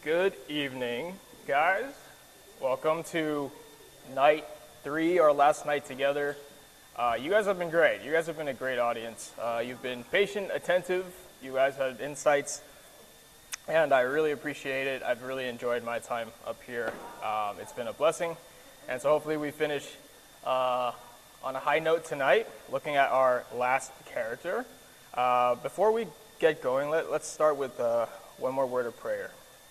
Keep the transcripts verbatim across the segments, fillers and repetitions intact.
Good evening, guys. Welcome to night three, our last night together. Uh, you guys have been great. You guys have been a great audience. Uh, you've been patient, attentive. You guys had insights, and I really appreciate it. I've really enjoyed my time up here. Um, it's been a blessing, and so hopefully we finish uh, on a high note tonight, looking at our last character. Uh, before we get going, let, let's start with uh, one more word of prayer.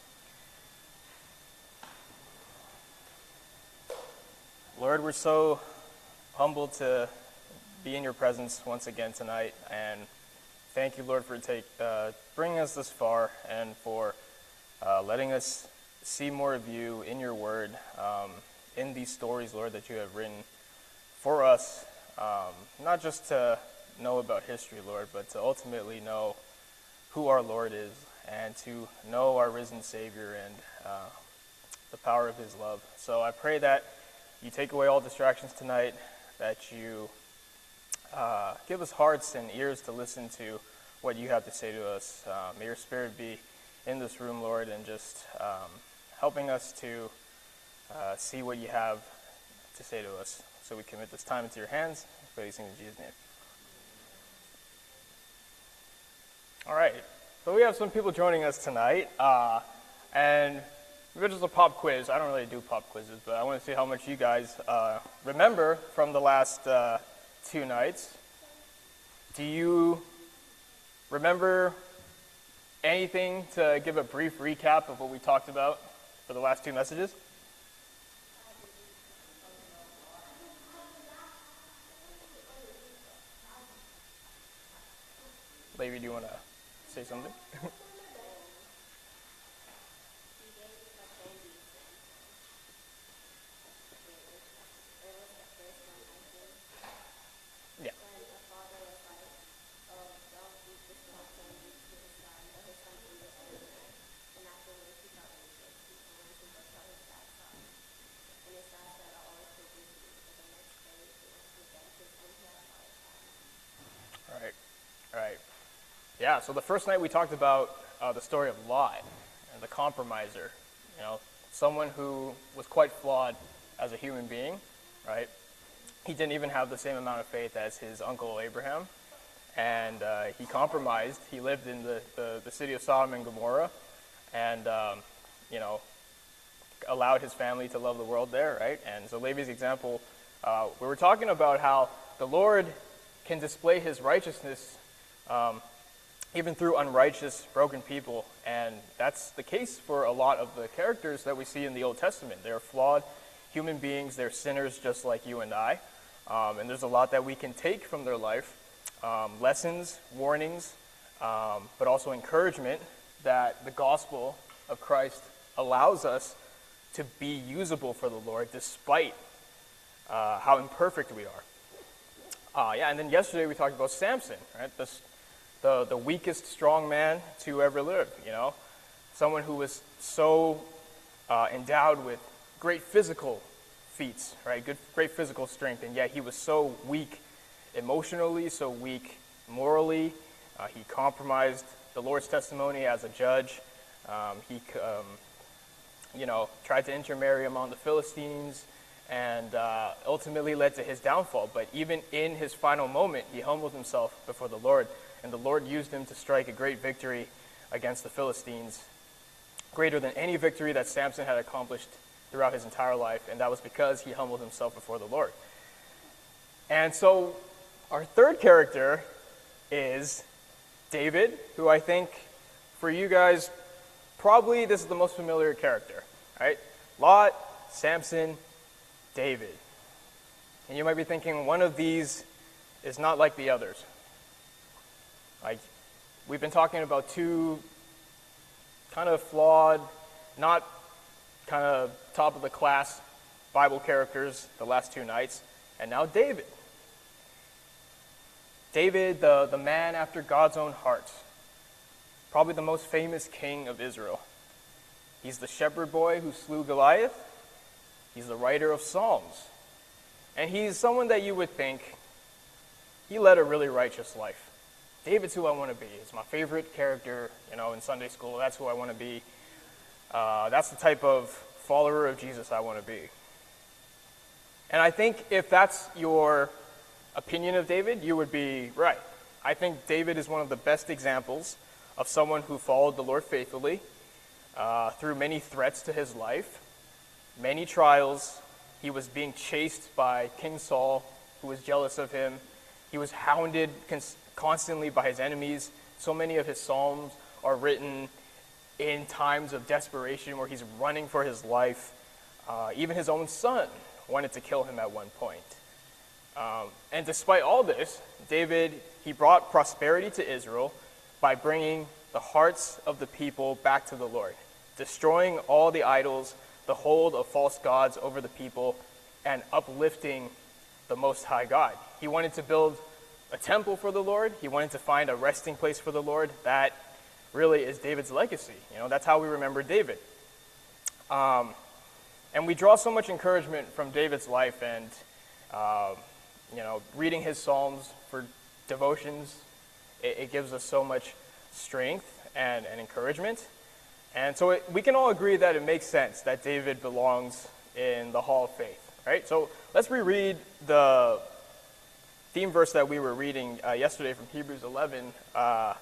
Lord, we're so humbled to be in your presence once again tonight, and thank you, Lord, for take, uh, bringing us this far and for uh, letting us see more of you in your word, um, in these stories, Lord, that you have written for us, um, not just to know about history, Lord, but to ultimately know who our Lord is and to know our risen Savior and uh, the power of his love. So I pray that you take away all distractions tonight, that you uh, give us hearts and ears to listen to what you have to say to us. Uh, may your Spirit be in this room, Lord, and just um, helping us to uh, see what you have to say to us. So we commit this time into your hands. Pray these things in Jesus' name. All right, so we have some people joining us tonight, uh, and maybe just a pop quiz. I don't really do pop quizzes, but I want to see how much you guys uh, remember from the last uh, two nights. Do you remember anything to give a brief recap of what we talked about for the last two messages? Lady, do you want to say something? Yeah. Right. Right. Yeah, so the first night we talked about uh, the story of Lot and the compromiser, you know, someone who was quite flawed as a human being, right? He didn't even have the same amount of faith as his uncle Abraham, and uh, he compromised. He lived in the, the, the city of Sodom and Gomorrah, and, um, you know, allowed his family to love the world there, right? And so Levi's example, uh, we were talking about how the Lord can display his righteousness um, even through unrighteous, broken people. And that's the case for a lot of the characters that we see in the Old Testament. They're flawed human beings. They're sinners just like you and I. Um, and there's a lot that we can take from their life. Um, lessons, warnings, um, but also encouragement that the gospel of Christ allows us to be usable for the Lord despite uh, how imperfect we are. Uh, yeah, and then yesterday we talked about Samson, right? This, the the weakest strong man to ever live, you know, someone who was so uh, endowed with great physical feats, right? Good, great physical strength, and yet he was so weak emotionally, so weak morally. Uh, he compromised the Lord's testimony as a judge. Um, he, um, you know, tried to intermarry among the Philistines, and uh, ultimately led to his downfall. But even in his final moment, he humbled himself before the Lord, and the Lord used him to strike a great victory against the Philistines, greater than any victory that Samson had accomplished throughout his entire life, and that was because he humbled himself before the Lord. And so our third character is David, who I think for you guys, probably this is the most familiar character, right? Lot, Samson, David. And you might be thinking one of these is not like the others. Like, we've been talking about two kind of flawed, not kind of top of the class Bible characters the last two nights, and now David. David, the, the man after God's own heart, probably the most famous king of Israel. He's the shepherd boy who slew Goliath. He's the writer of Psalms. And he's someone that you would think he led a really righteous life. David's who I want to be. He's my favorite character, you know, in Sunday school. That's who I want to be. Uh, that's the type of follower of Jesus I want to be. And I think if that's your opinion of David, you would be right. I think David is one of the best examples of someone who followed the Lord faithfully uh, through many threats to his life, many trials. He was being chased by King Saul, who was jealous of him. He was hounded cons- constantly by his enemies. So many of his psalms are written in times of desperation where he's running for his life. Uh, even his own son wanted to kill him at one point. Um, and despite all this, David, he brought prosperity to Israel by bringing the hearts of the people back to the Lord, destroying all the idols, the hold of false gods over the people, and uplifting the Most High God. He wanted to build a temple for the Lord. He wanted to find a resting place for the Lord. That really is David's legacy. You know, that's how we remember David. Um, and we draw so much encouragement from David's life, and uh, you know, reading his Psalms for devotions, it, it gives us so much strength and, and encouragement. And so it, we can all agree that it makes sense that David belongs in the Hall of Faith, right? So let's reread the theme verse that we were reading uh, yesterday from Hebrews eleven, uh,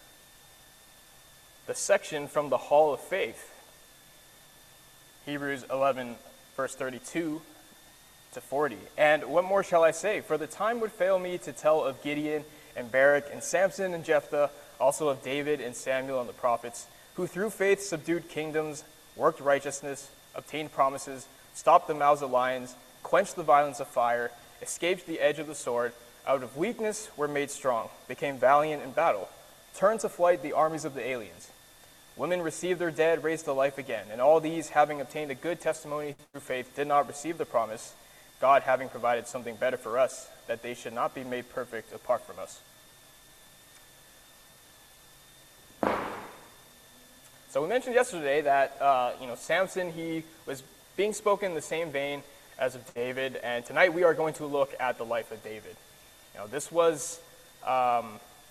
the section from the Hall of Faith. Hebrews eleven, verse thirty-two to forty. And what more shall I say? For the time would fail me to tell of Gideon and Barak and Samson and Jephthah, also of David and Samuel and the prophets, who through faith subdued kingdoms, worked righteousness, obtained promises, stopped the mouths of lions, quenched the violence of fire, escaped the edge of the sword, out of weakness were made strong, became valiant in battle, turned to flight the armies of the aliens. Women received their dead, raised to life again, and all these, having obtained a good testimony through faith, did not receive the promise, God having provided something better for us, that they should not be made perfect apart from us. So we mentioned yesterday that uh, you know Samson, he was being spoken in the same vein as of David, and tonight we are going to look at the life of David. You know, this was um,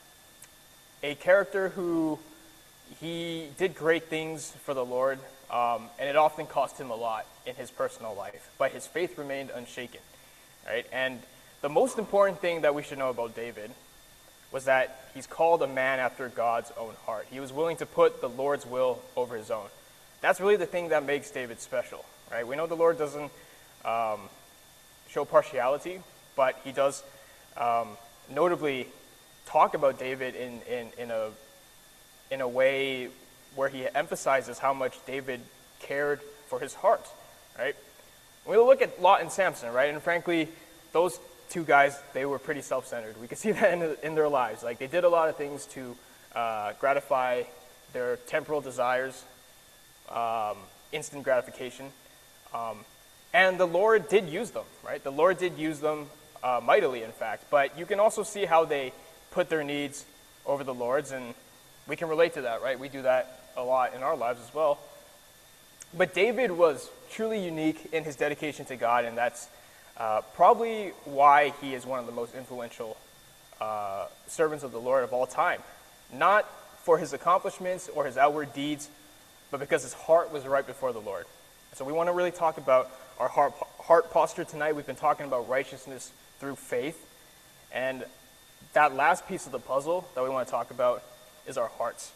a character who he did great things for the Lord, um, and it often cost him a lot in his personal life, but his faith remained unshaken, right? And the most important thing that we should know about David was that he's called a man after God's own heart. He was willing to put the Lord's will over his own. That's really the thing that makes David special, right? We know the Lord doesn't um, show partiality, but he does um, notably talk about David in, in, in a in a way where he emphasizes how much David cared for his heart, right? We look at Lot and Samson, right? And frankly, those two guys, they were pretty self-centered. We can see that in, in their lives. Like, they did a lot of things to uh, gratify their temporal desires, um, instant gratification. Um, and the Lord did use them, right? The Lord did use them uh, mightily, in fact. But you can also see how they put their needs over the Lord's, and we can relate to that, right? We do that a lot in our lives as well. But David was truly unique in his dedication to God, and that's uh, probably why he is one of the most influential uh, servants of the Lord of all time. Not for his accomplishments or his outward deeds, but because his heart was right before the Lord. So we want to really talk about our heart, heart posture tonight. We've been talking about righteousness through faith, and that last piece of the puzzle that we want to talk about is our hearts.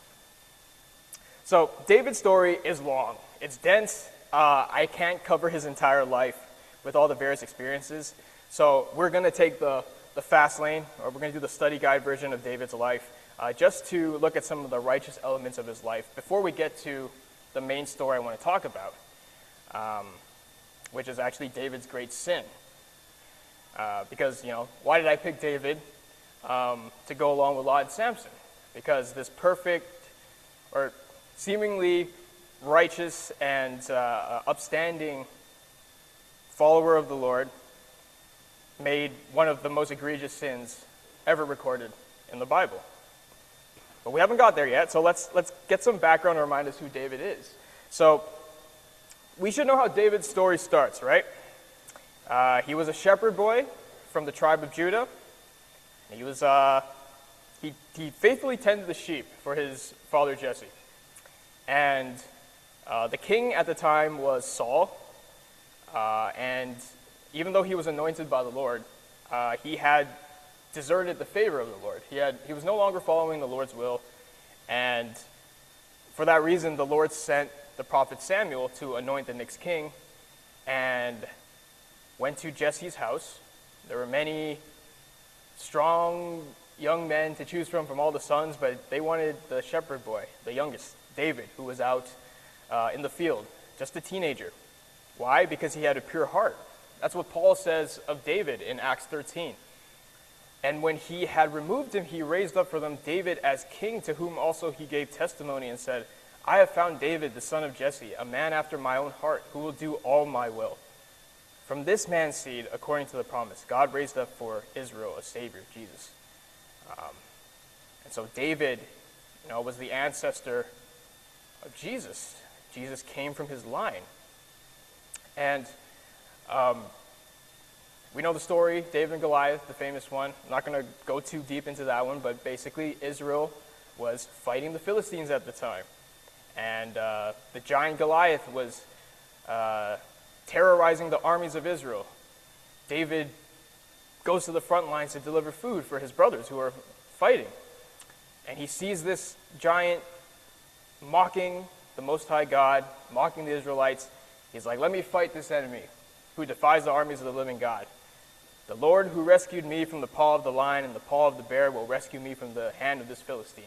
So David's story is long. It's dense. Uh, I can't cover his entire life with all the various experiences. So we're going to take the, the fast lane, or we're going to do the study guide version of David's life, uh, just to look at some of the righteous elements of his life before we get to the main story I want to talk about, um, which is actually David's great sin. Uh, because, you know, why did I pick David um, to go along with Lot and Samson? Because this perfect, or seemingly righteous and uh, upstanding follower of the Lord made one of the most egregious sins ever recorded in the Bible. But we haven't got there yet, so let's let's get some background to remind us who David is. So we should know how David's story starts, right? Uh, he was a shepherd boy from the tribe of Judah. He was uh, he he faithfully tended the sheep for his father Jesse, and Uh, the king at the time was Saul, uh, and even though he was anointed by the Lord, uh, he had deserted the favor of the Lord. He had he was no longer following the Lord's will, and for that reason, the Lord sent the prophet Samuel to anoint the next king, and went to Jesse's house. There were many strong young men to choose from from all the sons, but they wanted the shepherd boy, the youngest, David, who was out uh, in the field, just a teenager. Why? Because he had a pure heart. That's what Paul says of David in Acts thirteen. And when he had removed him, he raised up for them David as king, to whom also he gave testimony and said, I have found David, the son of Jesse, a man after my own heart, who will do all my will. From this man's seed, according to the promise, God raised up for Israel a Savior, Jesus. Um, and so David, you know, was the ancestor of Jesus. Jesus came from his line. And um, we know the story, David and Goliath, the famous one. I'm not going to go too deep into that one, but basically Israel was fighting the Philistines at the time. And uh, the giant Goliath was uh, terrorizing the armies of Israel. David goes to the front lines to deliver food for his brothers who are fighting. And he sees this giant mocking the Most High God, mocking the Israelites. He's like, let me fight this enemy who defies the armies of the living God. The Lord who rescued me from the paw of the lion and the paw of the bear will rescue me from the hand of this Philistine.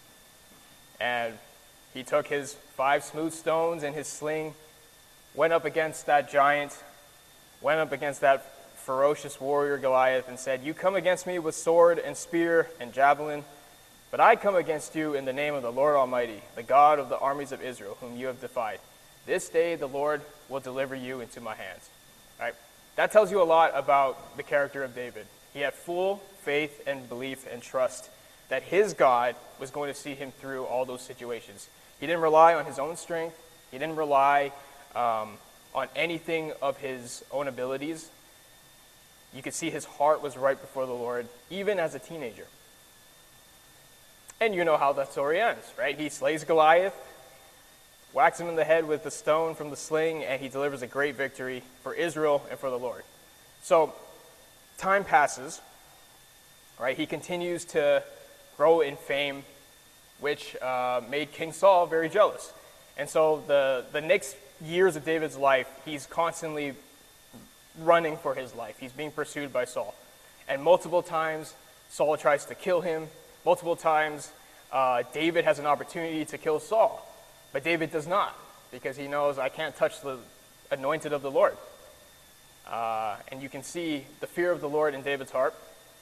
And he took his five smooth stones and his sling, went up against that giant, went up against that ferocious warrior Goliath and said, you come against me with sword and spear and javelin, but I come against you in the name of the Lord Almighty, the God of the armies of Israel, whom you have defied. This day the Lord will deliver you into my hands. All right? That tells you a lot about the character of David. He had full faith and belief and trust that his God was going to see him through all those situations. He didn't rely on his own strength. He didn't rely um, on anything of his own abilities. You could see his heart was right before the Lord, even as a teenager. And you know how that story ends, right? He slays Goliath, whacks him in the head with the stone from the sling, and he delivers a great victory for Israel and for the Lord. So time passes, right? He continues to grow in fame, which uh, made King Saul very jealous. And so the, the next years of David's life, he's constantly running for his life. He's being pursued by Saul. And multiple times, Saul tries to kill him. Multiple times, uh, David has an opportunity to kill Saul. But David does not, because he knows, I can't touch the anointed of the Lord. Uh, and you can see the fear of the Lord in David's heart.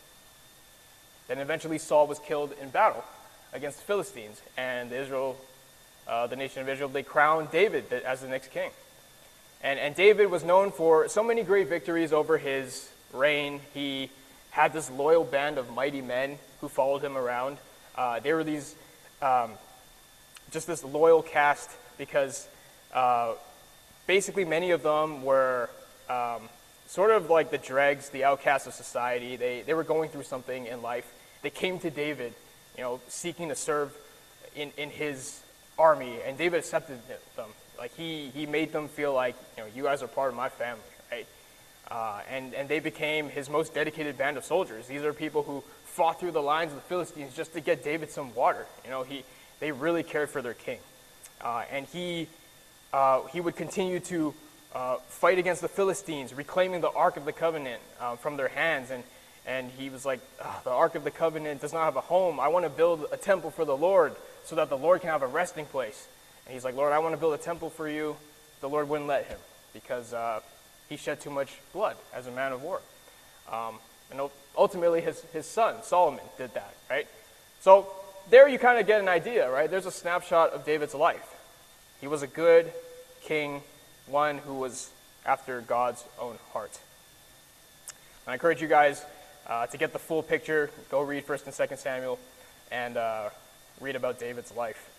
Then eventually Saul was killed in battle against the Philistines. And Israel, uh, the nation of Israel, they crowned David as the next king. And, and David was known for so many great victories over his reign. He had this loyal band of mighty men who followed him around. Uh, they were these... Um, just this loyal cast, because uh, basically many of them were um, sort of like the dregs, the outcasts of society. They they were going through something in life. They came to David, you know, seeking to serve in, in his army, and David accepted them. Like he he made them feel like, you know, you guys are part of my family, right? Uh, and and they became his most dedicated band of soldiers. These are people who fought through the lines of the Philistines just to get David some water. You know, he. They really cared for their king. Uh, and he uh, he would continue to uh, fight against the Philistines, reclaiming the Ark of the Covenant uh, from their hands. And, and he was like, the Ark of the Covenant does not have a home. I want to build a temple for the Lord so that the Lord can have a resting place. And he's like, Lord, I want to build a temple for you. The Lord wouldn't let him because uh, he shed too much blood as a man of war. Um, and ultimately his, his son, Solomon, did that, right? So there you kind of get an idea, right? There's a snapshot of David's life. He was a good king, one who was after God's own heart. And I encourage you guys uh, to get the full picture. Go read First and Second Samuel and uh, read about David's life.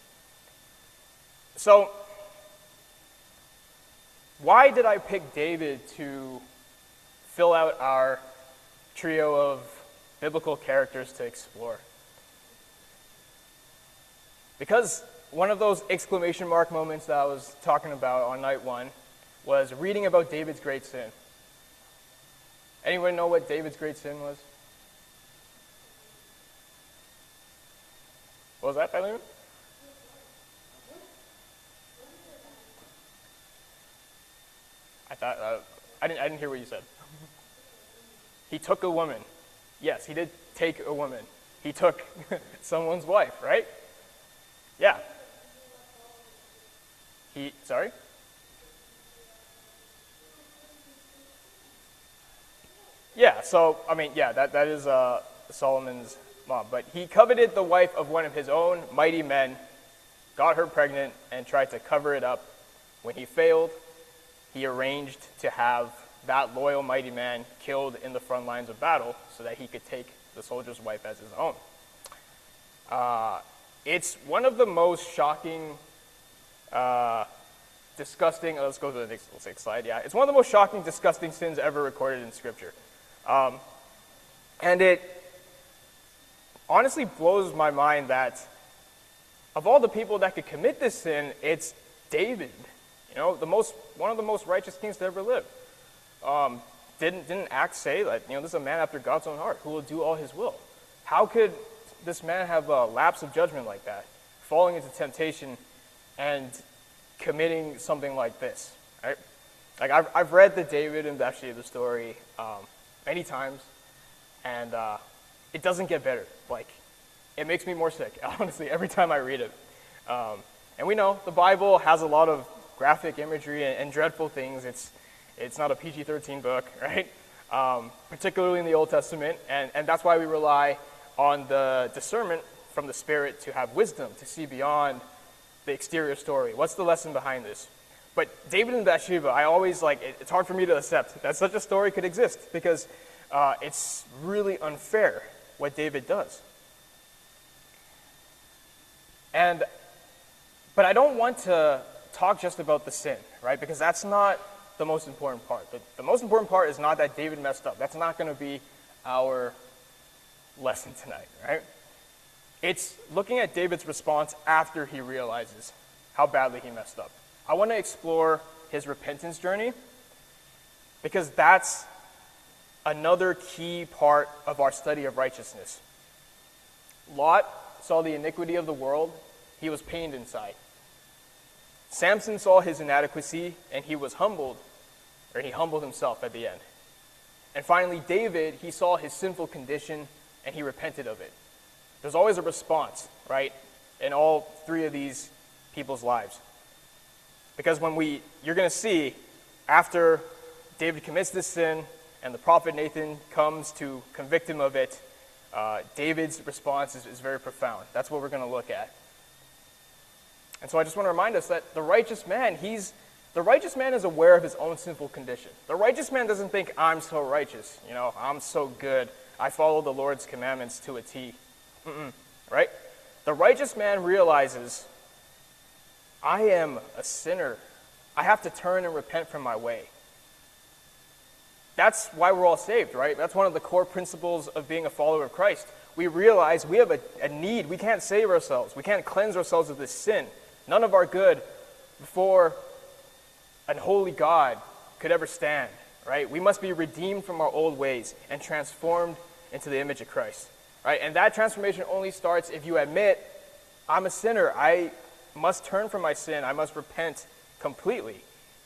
So, why did I pick David to fill out our trio of biblical characters to explore? Because one of those exclamation mark moments that I was talking about on night one was reading about David's great sin. Anyone know what David's great sin was? What was that, Philemon? I thought uh, I didn't. I didn't hear what you said. He took a woman. Yes, he did take a woman. He took someone's wife, right? Yeah. He. Sorry. Yeah. So I mean, yeah, that that is uh, Solomon's mom. But he coveted the wife of one of his own mighty men, got her pregnant, and tried to cover it up. When he failed, he arranged to have that loyal mighty man killed in the front lines of battle so that he could take the soldier's wife as his own. Uh, it's one of the most shocking, uh, disgusting, oh, let's go to the next, next slide, yeah. It's one of the most shocking, disgusting sins ever recorded in Scripture. Um, and it honestly blows my mind that of all the people that could commit this sin, it's David. You know, the most one of the most righteous kings to ever live. Um, didn't didn't Acts say that, you know, this is a man after God's own heart who will do all his will? How could this man have a lapse of judgment like that, falling into temptation and committing something like this? Right? Like I've I've read the David and Bathsheba story um, many times, and uh, it doesn't get better. Like, it makes me more sick, honestly, every time I read it. Um, and we know the Bible has a lot of graphic imagery and, and dreadful things. It's it's not a P G thirteen book, right? Um, particularly in the Old Testament, and, and that's why we rely on the discernment from the Spirit to have wisdom, to see beyond the exterior story. What's the lesson behind this? But David and Bathsheba, I always like, it, it's hard for me to accept that such a story could exist, because uh, it's really unfair what David does. And, but I don't want to talk just about the sin, right? Because that's not the most important part. The, the most important part is not that David messed up. That's not going to be our lesson tonight, right? It's looking at David's response after he realizes how badly he messed up. I want to explore his repentance journey, because that's another key part of our study of righteousness. Lot saw the iniquity of the world. He was pained inside. Samson saw his inadequacy, and he was humbled, or he humbled himself at the end. And finally, David, he saw his sinful condition, and he repented of it. There's always a response, right, in all three of these people's lives. Because when we, you're going to see, after David commits this sin, and the prophet Nathan comes to convict him of it, uh, David's response is, is very profound. That's what we're going to look at. And so I just want to remind us that the righteous man, he's the righteous man is aware of his own sinful condition. The righteous man doesn't think, I'm so righteous, you know, I'm so good, I follow the Lord's commandments to a T. Mm-mm, right? The righteous man realizes, I am a sinner. I have to turn and repent from my way. That's why we're all saved, right? That's one of the core principles of being a follower of Christ. We realize we have a, a need. We can't save ourselves. We can't cleanse ourselves of this sin. None of our good before an holy God could ever stand, right? We must be redeemed from our old ways and transformed into the image of Christ, right? And that transformation only starts if you admit, I'm a sinner. I must turn from my sin. I must repent completely.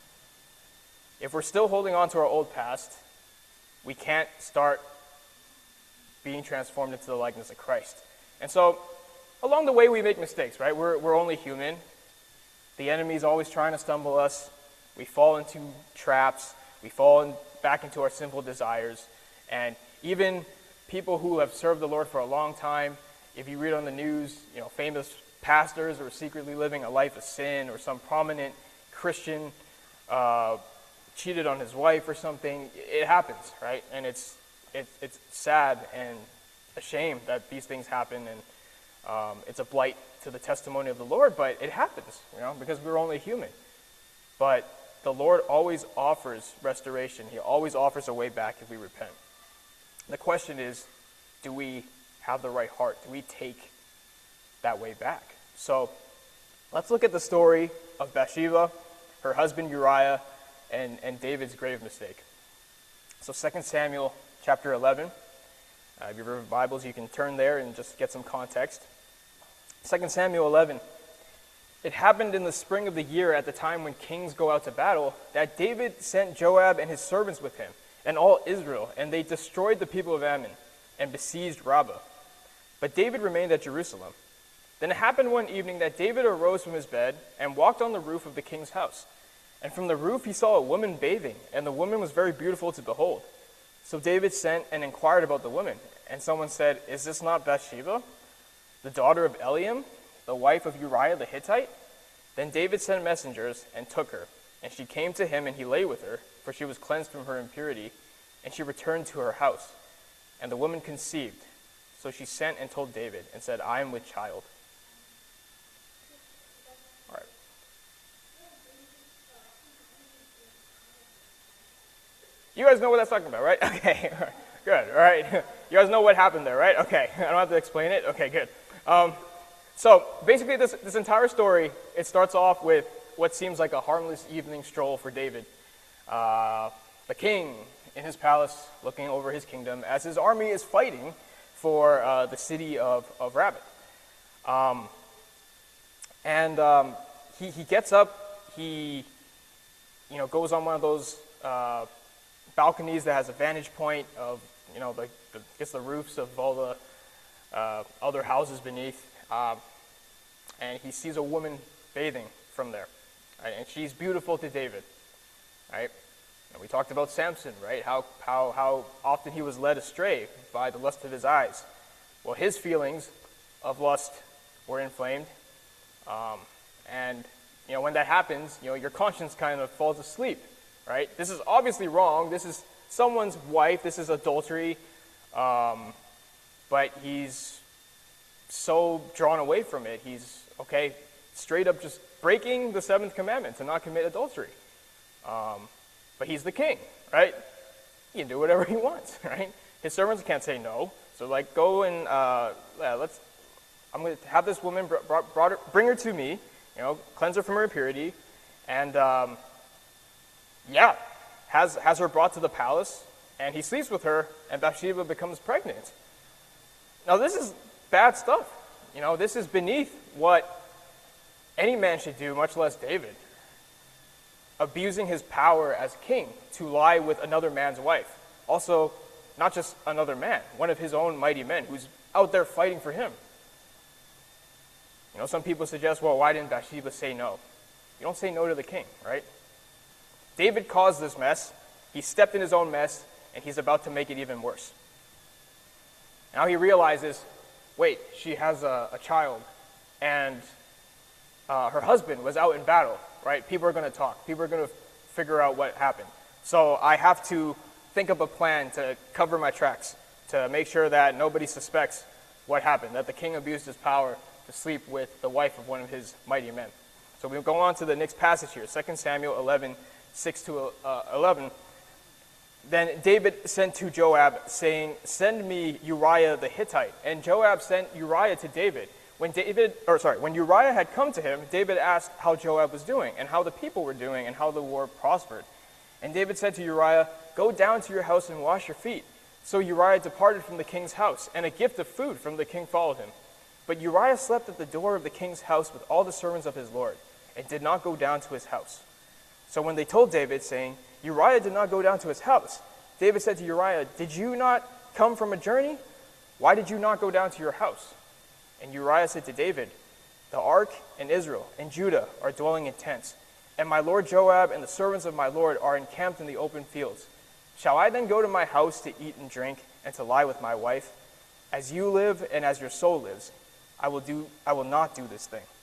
If we're still holding on to our old past, we can't start being transformed into the likeness of Christ. And so, along the way, we make mistakes, right? We're, we're only human. The enemy's always trying to stumble us. We fall into traps. We fall in, back into our sinful desires. And even people who have served the Lord for a long time, if you read on the news, you know, famous pastors who are secretly living a life of sin, or some prominent Christian uh, cheated on his wife or something, it happens, right? And it's it, it's sad and a shame that these things happen, and um, it's a blight to the testimony of the Lord, but it happens, you know, because we're only human. But the Lord always offers restoration. He always offers a way back if we repent. The question is, do we have the right heart? Do we take that way back? So let's look at the story of Bathsheba, her husband Uriah, and, and David's grave mistake. So Second Samuel chapter eleven. Uh, if you have Bibles, you can turn there and just get some context. Second Samuel eleven. It happened in the spring of the year at the time when kings go out to battle that David sent Joab and his servants with him and all Israel, and they destroyed the people of Ammon and besieged Rabbah. But David remained at Jerusalem. Then it happened one evening that David arose from his bed and walked on the roof of the king's house. And from the roof he saw a woman bathing, and the woman was very beautiful to behold. So David sent and inquired about the woman, and someone said, "Is this not Bathsheba, the daughter of Eliam, the wife of Uriah the Hittite?" Then David sent messengers and took her, and she came to him, and he lay with her, for she was cleansed from her impurity, and she returned to her house. And the woman conceived. So she sent and told David, and said, "I am with child." All right. You guys know what that's talking about, right? Okay, good, all right. You guys know what happened there, right? Okay, I don't have to explain it. Okay, good. Um, so basically this, this entire story, it starts off with what seems like a harmless evening stroll for David. Uh, the king in his palace looking over his kingdom as his army is fighting for uh, the city of, of Rabbah. Um, and um, he, he gets up, he you know, goes on one of those uh, balconies that has a vantage point of, you know, the, the, I guess the roofs of all the uh, other houses beneath. Um, and he sees a woman bathing from there. Right? And she's beautiful to David. Right? And we talked about Samson, right? How, how, how often he was led astray by the lust of his eyes. Well, his feelings of lust were inflamed. Um, and, you know, when that happens, you know, your conscience kind of falls asleep. Right? This is obviously wrong. This is someone's wife. This is adultery. Um, but he's so drawn away from it. He's, okay, straight up just breaking the seventh commandment to not commit adultery. Um, but he's the king, right? He can do whatever he wants, right? His servants can't say no. So, like, go and uh, yeah, let's. I'm going to have this woman brought, brought her, bring her to me. You know, cleanse her from her impurity, and. Um, Yeah, has has her brought to the palace, and he sleeps with her, and Bathsheba becomes pregnant. Now, this is bad stuff. You know, this is beneath what any man should do, much less David. Abusing his power as king to lie with another man's wife. Also, not just another man, one of his own mighty men who's out there fighting for him. You know, some people suggest, well, why didn't Bathsheba say no? You don't say no to the king, right? David caused this mess. He stepped in his own mess, and he's about to make it even worse. Now he realizes, wait, she has a, a child, and uh, her husband was out in battle, right? People are going to talk. People are going to figure out what happened. So I have to think up a plan to cover my tracks, to make sure that nobody suspects what happened, that the king abused his power to sleep with the wife of one of his mighty men. So we go on to the next passage here, Second Samuel eleven, six to eleven. Then David sent to Joab, saying, "Send me Uriah the Hittite." And Joab sent Uriah to David. When David, or sorry, when Uriah had come to him, David asked how Joab was doing, and how the people were doing, and how the war prospered. And David said to Uriah, "Go down to your house and wash your feet." So Uriah departed from the king's house, and a gift of food from the king followed him. But Uriah slept at the door of the king's house with all the servants of his lord, and did not go down to his house. So when they told David, saying, "Uriah did not go down to his house," David said to Uriah, "Did you not come from a journey? Why did you not go down to your house?" And Uriah said to David, "The ark and Israel and Judah are dwelling in tents, and my lord Joab and the servants of my lord are encamped in the open fields. Shall I then go to my house to eat and drink and to lie with my wife? As you live and as your soul lives, I will do. I will not do this thing."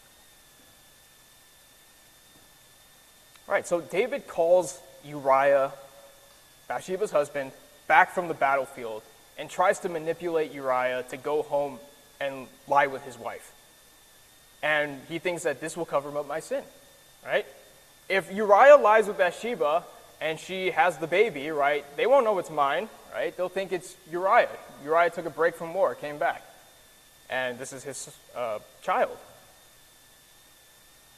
All right, so David calls Uriah, Bathsheba's husband, back from the battlefield and tries to manipulate Uriah to go home and lie with his wife. And he thinks that this will cover up my sin, right? If Uriah lies with Bathsheba and she has the baby, right, they won't know it's mine, right? They'll think it's Uriah. Uriah took a break from war, came back, and this is his uh, child.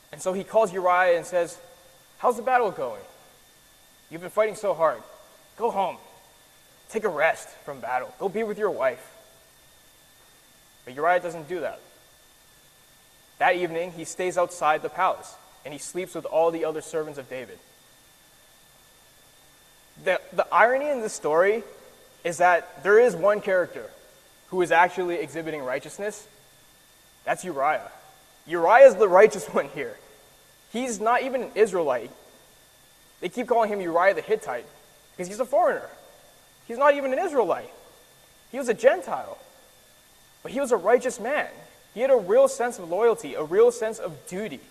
And so he calls Uriah and says, how's the battle going? You've been fighting so hard. Go home. Take a rest from battle. Go be with your wife. But Uriah doesn't do that. That evening, he stays outside the palace, and he sleeps with all the other servants of David. The, the irony in this story is that there is one character who is actually exhibiting righteousness. That's Uriah. Uriah is the righteous one here. He's not even an Israelite. They keep calling him Uriah the Hittite because he's a foreigner. He's not even an Israelite. He was a Gentile. But he was a righteous man. He had a real sense of loyalty, a real sense of duty.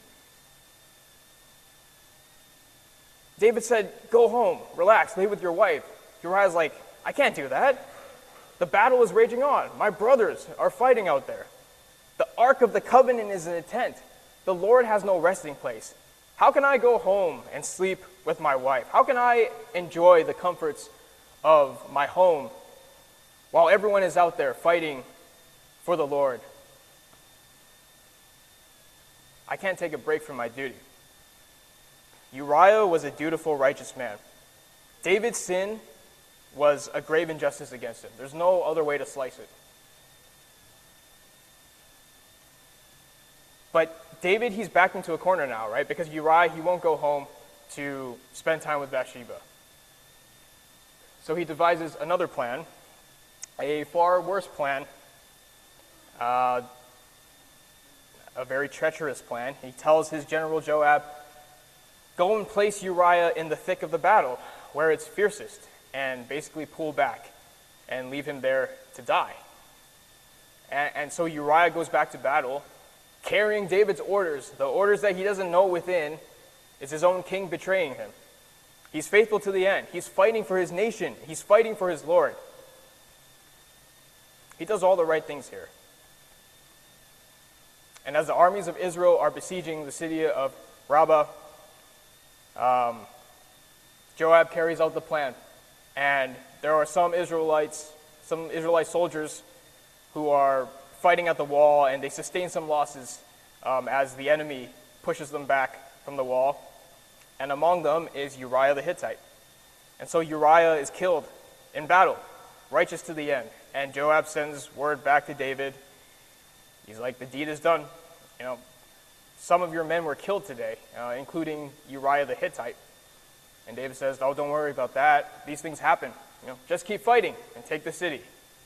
David said, go home, relax, lay with your wife. Uriah's like, I can't do that. The battle is raging on. My brothers are fighting out there. The Ark of the Covenant is in a tent. The Lord has no resting place. How can I go home and sleep with my wife? How can I enjoy the comforts of my home while everyone is out there fighting for the Lord? I can't take a break from my duty. Uriah was a dutiful, righteous man. David's sin was a grave injustice against him. There's no other way to slice it. But David, he's backed into a corner now, right? Because Uriah, he won't go home to spend time with Bathsheba. So he devises another plan, a far worse plan, uh, a very treacherous plan. He tells his general Joab, go and place Uriah in the thick of the battle, where it's fiercest, and basically pull back and leave him there to die. And, and so Uriah goes back to battle, carrying David's orders, the orders that he doesn't know within is his own king betraying him. He's faithful to the end. He's fighting for his nation. He's fighting for his Lord. He does all the right things here. And as the armies of Israel are besieging the city of Rabbah, um, Joab carries out the plan. And there are some Israelites, some Israelite soldiers who are fighting at the wall, and they sustain some losses um, as the enemy pushes them back from the wall. And among them is Uriah the Hittite. And so Uriah is killed in battle, righteous to the end. And Joab sends word back to David. He's like, the deed is done. You know, some of your men were killed today, uh, including Uriah the Hittite. And David says, oh, don't worry about that. These things happen. You know, just keep fighting and take the city.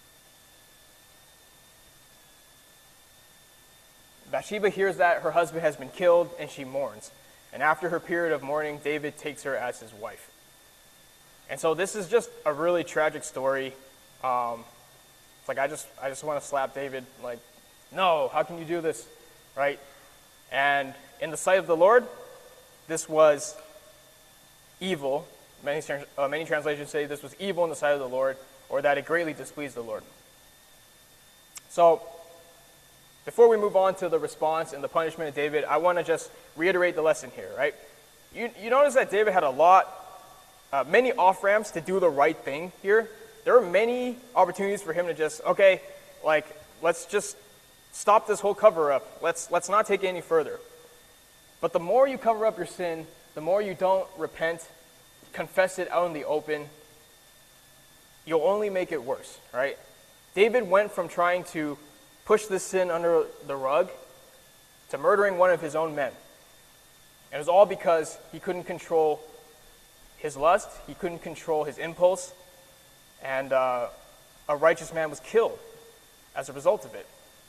Bathsheba hears that her husband has been killed, and she mourns. And after her period of mourning, David takes her as his wife. And so this is just a really tragic story. Um, it's like I just I just want to slap David, like, no, how can you do this, right? And in the sight of the Lord, this was evil. Many, uh, many translations say this was evil in the sight of the Lord, or that it greatly displeased the Lord. So, before we move on to the response and the punishment of David, I want to just reiterate the lesson here, right? You, you notice that David had a lot, uh, many off-ramps to do the right thing here. There are many opportunities for him to just, okay, like, let's just stop this whole cover-up. Let's, let's not take it any further. But the more you cover up your sin, the more you don't repent, confess it out in the open, you'll only make it worse, right? David went from trying to push this sin under the rug to murdering one of his own men. And it was all because he couldn't control his lust, he couldn't control his impulse, and uh, a righteous man was killed as a result of it.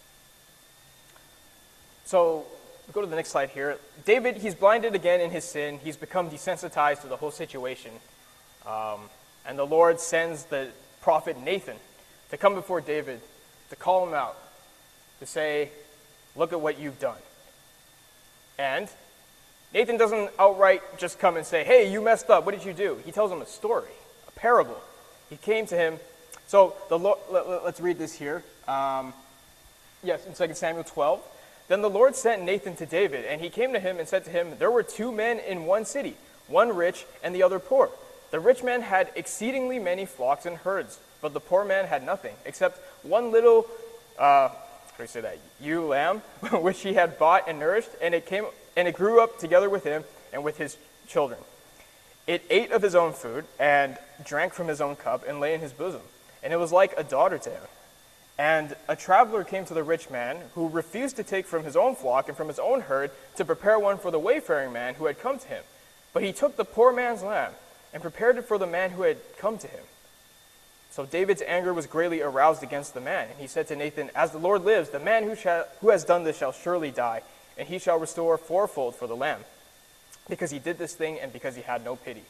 So, go to the next slide here. David, he's blinded again in his sin. He's become desensitized to the whole situation. Um, and the Lord sends the prophet Nathan to come before David, to call him out, to say, look at what you've done. And Nathan doesn't outright just come and say, hey, you messed up, what did you do? He tells him a story, a parable. He came to him. So the Lord, let, let's read this here. Um, yes, in Second Samuel twelve. Then the Lord sent Nathan to David, and he came to him and said to him, there were two men in one city, one rich and the other poor. The rich man had exceedingly many flocks and herds, but the poor man had nothing, except one little, uh, how do I say that, ewe lamb, which he had bought and nourished, and it came and it grew up together with him and with his children. It ate of his own food and drank from his own cup and lay in his bosom, and it was like a daughter to him. And a traveler came to the rich man, who refused to take from his own flock and from his own herd to prepare one for the wayfaring man who had come to him. But he took the poor man's lamb and prepared it for the man who had come to him. So David's anger was greatly aroused against the man, and he said to Nathan, "As the Lord lives, the man who, shall, who has done this shall surely die, and he shall restore fourfold for the lamb, because he did this thing and because he had no pity."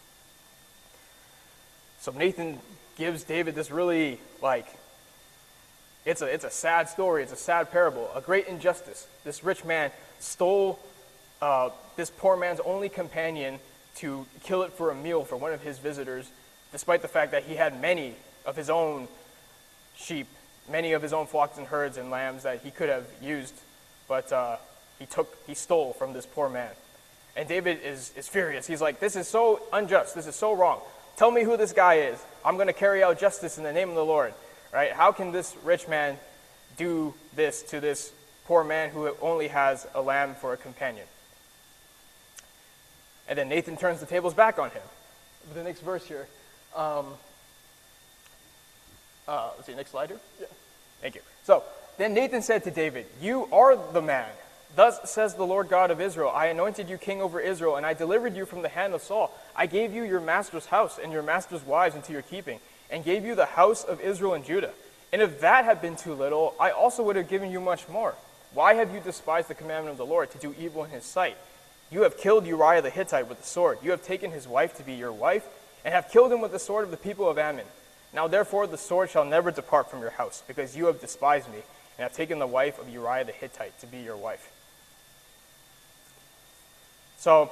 So Nathan gives David this really, like, it's a, it's a sad story, it's a sad parable, a great injustice. This rich man stole uh, this poor man's only companion to kill it for a meal for one of his visitors, despite the fact that he had many of his own sheep, many of his own flocks and herds and lambs that he could have used, but uh, he took, he stole from this poor man. And David is, is furious. He's like, "This is so unjust. This is so wrong. Tell me who this guy is. I'm going to carry out justice in the name of the Lord." Right? How can this rich man do this to this poor man who only has a lamb for a companion? And then Nathan turns the tables back on him. The next verse here. Um, uh, let's see, next slide here. Yeah. Thank you. So, then Nathan said to David, "You are the man. Thus says the Lord God of Israel, I anointed you king over Israel, and I delivered you from the hand of Saul. I gave you your master's house and your master's wives into your keeping, and gave you the house of Israel and Judah. And if that had been too little, I also would have given you much more. Why have you despised the commandment of the Lord to do evil in his sight? You have killed Uriah the Hittite with the sword. You have taken his wife to be your wife, and have killed him with the sword of the people of Ammon. Now therefore the sword shall never depart from your house, because you have despised me, and have taken the wife of Uriah the Hittite to be your wife." So,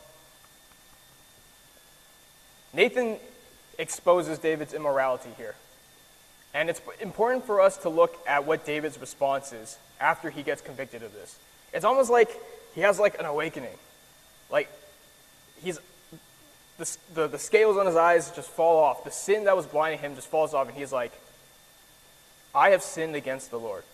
Nathan exposes David's immorality here. And it's important for us to look at what David's response is after he gets convicted of this. It's almost like he has like an awakening. Like, he's the, the, the scales on his eyes just fall off. The sin that was blinding him just falls off, and he's like, "I have sinned against the Lord."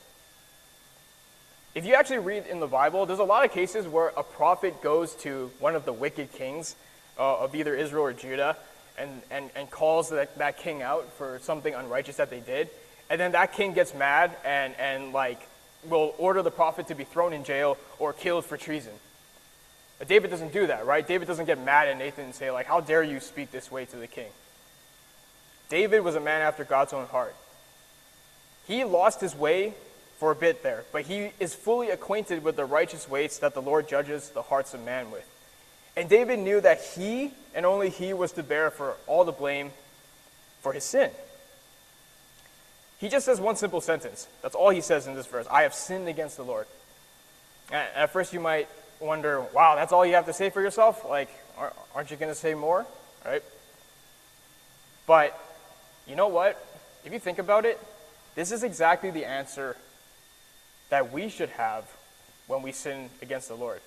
If you actually read in the Bible, there's a lot of cases where a prophet goes to one of the wicked kings uh, of either Israel or Judah and, and, and calls that, that king out for something unrighteous that they did. And then that king gets mad and, and like will order the prophet to be thrown in jail or killed for treason. But David doesn't do that, right? David doesn't get mad at Nathan and say, like, "How dare you speak this way to the king?" David was a man after God's own heart. He lost his way for a bit there, but he is fully acquainted with the righteous weights that the Lord judges the hearts of man with. And David knew that he, and only he, was to bear for all the blame for his sin. He just says one simple sentence. That's all he says in this verse. "I have sinned against the Lord." And at first you might wonder, wow, that's all you have to say for yourself? Like, aren't you going to say more? Right? But you know what? If you think about it, this is exactly the answer that we should have when we sin against the Lord.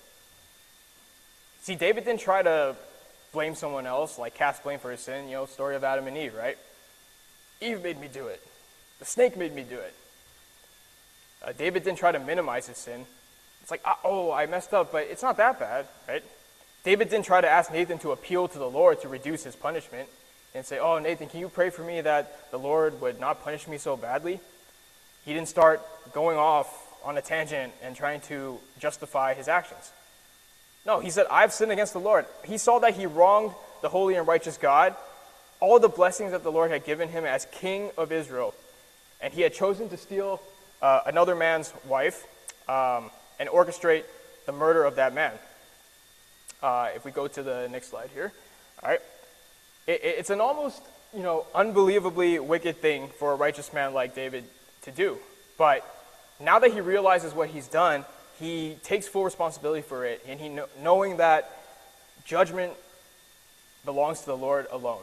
See, David didn't try to blame someone else, like cast blame for his sin, you know, story of Adam and Eve, right? Eve made me do it. The snake made me do it. Uh, David didn't try to minimize his sin. It's like, oh, I messed up, but it's not that bad, right? David didn't try to ask Nathan to appeal to the Lord to reduce his punishment and say, "Oh, Nathan, can you pray for me that the Lord would not punish me so badly?" He didn't start going off on a tangent and trying to justify his actions. No, he said, "I've sinned against the Lord." He saw that he wronged the holy and righteous God, all the blessings that the Lord had given him as king of Israel, and he had chosen to steal uh, another man's wife um, and orchestrate the murder of that man. Uh, if we go to the next slide here, all right, it, it's an almost, you know, unbelievably wicked thing for a righteous man like David to do, but now that he realizes what he's done, he takes full responsibility for it, and he know, knowing that judgment belongs to the Lord alone.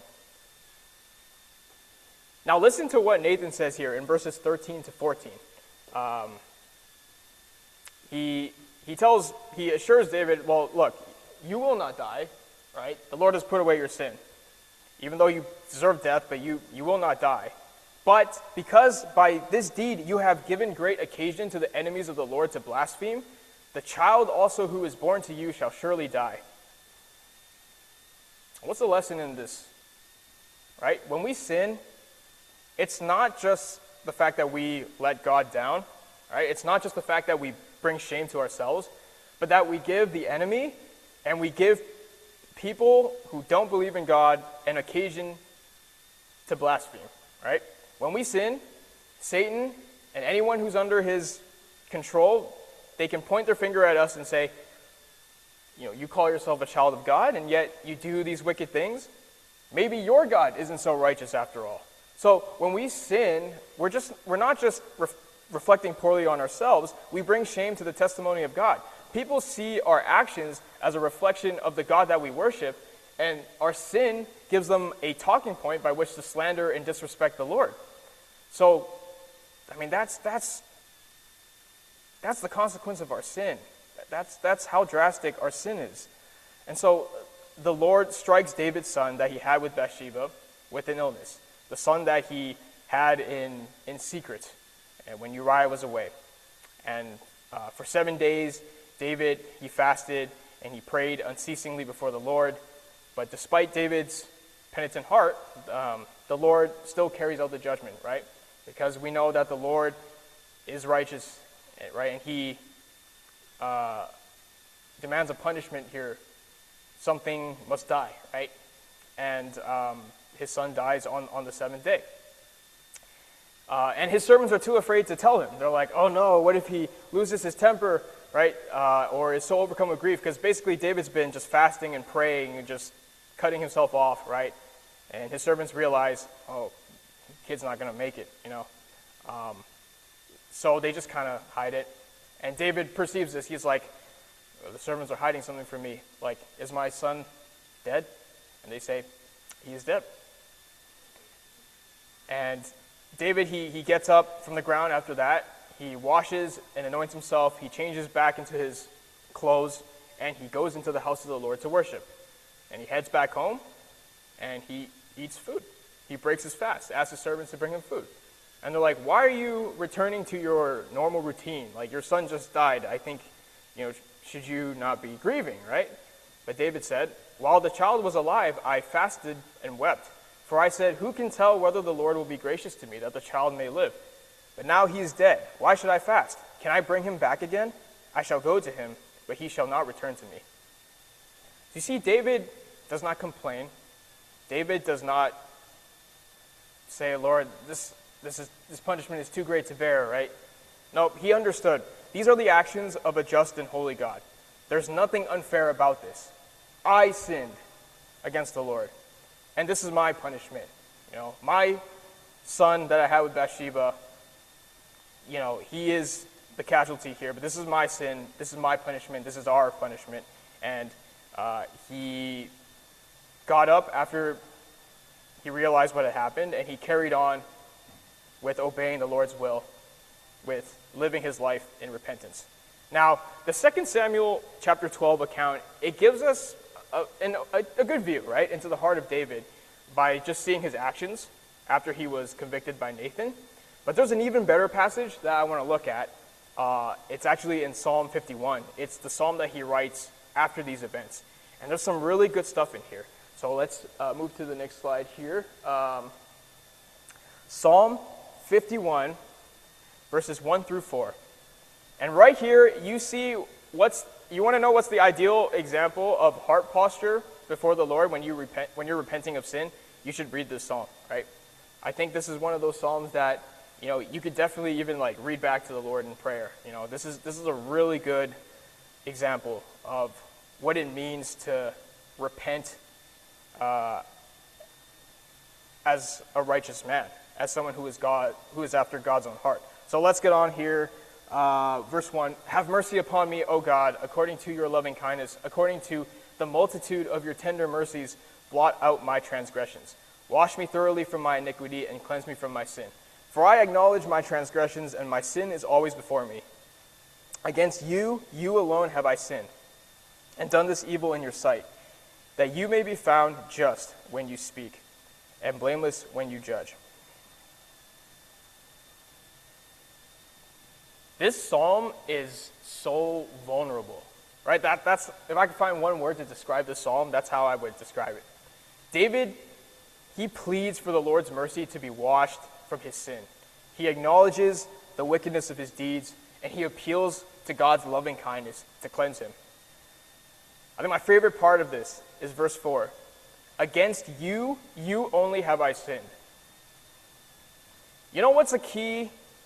Now listen to what Nathan says here in verses thirteen to fourteen. Um, he he tells he assures David, "Well, look, you will not die, right? The Lord has put away your sin, even though you deserve death, but you you will not die. But because by this deed you have given great occasion to the enemies of the Lord to blaspheme, The child also who is born to you shall surely die. What's the lesson in this? Right? When we sin, it's not just the fact that we let God down, right? It's not just the fact that we bring shame to ourselves, but that we give the enemy and we give people who don't believe in God an occasion to blaspheme, right? When we sin, Satan and anyone who's under his control, they can point their finger at us and say, you know, you call yourself a child of God, and yet you do these wicked things. Maybe your God isn't so righteous after all. So when we sin, we're just we're not just ref- reflecting poorly on ourselves. We bring shame to the testimony of God. People see our actions as a reflection of the God that we worship, and our sin gives them a talking point by which to slander and disrespect the Lord. So, I mean, that's that's that's the consequence of our sin. That's that's how drastic our sin is. And so the Lord strikes David's son that he had with Bathsheba with an illness, the son that he had in, in secret and when Uriah was away. And uh, for seven days, David, he fasted and he prayed unceasingly before the Lord. But despite David's penitent heart, um, the Lord still carries out the judgment, right? Because we know that the Lord is righteous, right? And he uh, demands a punishment here. Something must die, right? And um, his son dies on, on the seventh day. Uh, and his servants are too afraid to tell him. They're like, oh no, what if he loses his temper, right? Uh, or is so overcome with grief? Because basically David's been just fasting and praying and just cutting himself off, right? And his servants realize, oh, kid's not going to make it, you know. Um, so they just kind of hide it. And David perceives this. He's like, the servants are hiding something from me. Like, is my son dead? And they say, he is dead. And David, he, he gets up from the ground after that. He washes and anoints himself. He changes back into his clothes, and he goes into the house of the Lord to worship. And he heads back home, and he eats food. He breaks his fast, asks his servants to bring him food. And they're like, why are you returning to your normal routine? Like, your son just died. I think, you know, should you not be grieving, right? But David said, while the child was alive, I fasted and wept. For I said, who can tell whether the Lord will be gracious to me, that the child may live? But now he is dead. Why should I fast? Can I bring him back again? I shall go to him, but he shall not return to me. You see, David does not complain. David does not say, Lord, this this is this punishment is too great to bear, right? Nope, he understood. These are the actions of a just and holy God. There's nothing unfair about this. I sinned against the Lord, and this is my punishment. You know, my son that I had with Bathsheba, you know, he is the casualty here, but this is my sin, this is my punishment, this is our punishment. And uh, he got up after he realized what had happened, and he carried on with obeying the Lord's will, with living his life in repentance. Now, the Second Samuel chapter twelve account, it gives us a, an, a, a good view, right, into the heart of David by just seeing his actions after he was convicted by Nathan. But there's an even better passage that I want to look at. Uh, it's actually in Psalm fifty-one. It's the psalm that he writes after these events. And there's some really good stuff in here. So let's uh, move to the next slide here. Um, Psalm fifty-one, verses one through four. And right here, you see what's, you want to know what's the ideal example of heart posture before the Lord when you repent, when you're repenting of sin? You should read this psalm, right? I think this is one of those psalms that, you know, you could definitely even like read back to the Lord in prayer. You know, this is this is a really good example of what it means to repent uh, as a righteous man, as someone who is God, who is after God's own heart. So let's get on here. Uh, verse one, have mercy upon me, O God, according to your loving kindness, according to the multitude of your tender mercies, blot out my transgressions. Wash me thoroughly from my iniquity and cleanse me from my sin. For I acknowledge my transgressions, and my sin is always before me. Against you, you alone have I sinned, and done this evil in your sight, that you may be found just when you speak, and blameless when you judge. This psalm is so vulnerable, right? That, that's, if I could find one word to describe this psalm, that's how I would describe it. David, he pleads for the Lord's mercy to be washed from his sin. He acknowledges the wickedness of his deeds, and he appeals to God's loving kindness to cleanse him. I think my favorite part of this is verse four. Against you, you only have I sinned. You know what's a key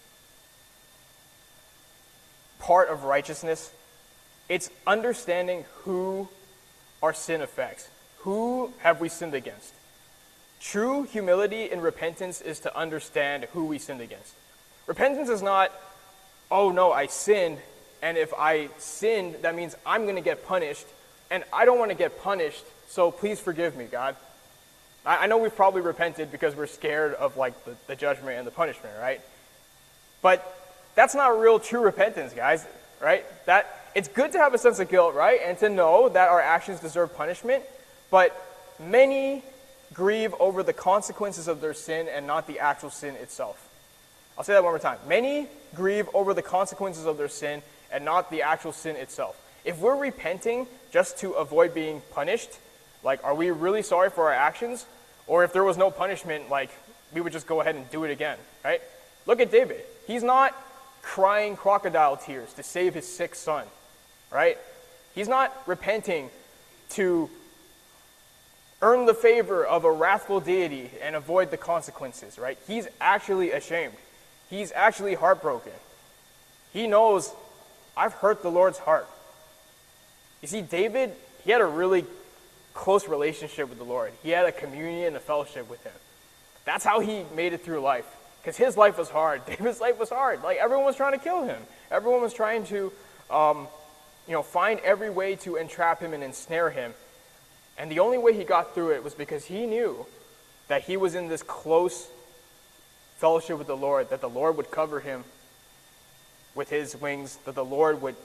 part of righteousness? It's understanding who our sin affects. Who have we sinned against? True humility and repentance is to understand who we sinned against. Repentance is not, oh no, I sinned, and if I sinned, that means I'm going to get punished, and I don't want to get punished, so please forgive me, God. I, I know we've probably repented because we're scared of like the, the judgment and the punishment, right? But that's not real true repentance, guys, right? That it's good to have a sense of guilt, right? And to know that our actions deserve punishment, but many grieve over the consequences of their sin and not the actual sin itself. I'll say that one more time. Many grieve over the consequences of their sin and not the actual sin itself. If we're repenting just to avoid being punished, like, are we really sorry for our actions? Or if there was no punishment, like, we would just go ahead and do it again, right? Look at David. He's not crying crocodile tears to save his sick son, right? He's not repenting to earn the favor of a wrathful deity and avoid the consequences, right? He's actually ashamed. He's actually heartbroken. He knows, I've hurt the Lord's heart. You see, David, he had a really close relationship with the Lord. He had a communion, a fellowship with him. That's how he made it through life. Because his life was hard. David's life was hard. Like, everyone was trying to kill him. Everyone was trying to, um, you know, find every way to entrap him and ensnare him. And the only way he got through it was because he knew that he was in this close fellowship with the Lord, that the Lord would cover him with his wings, that the Lord would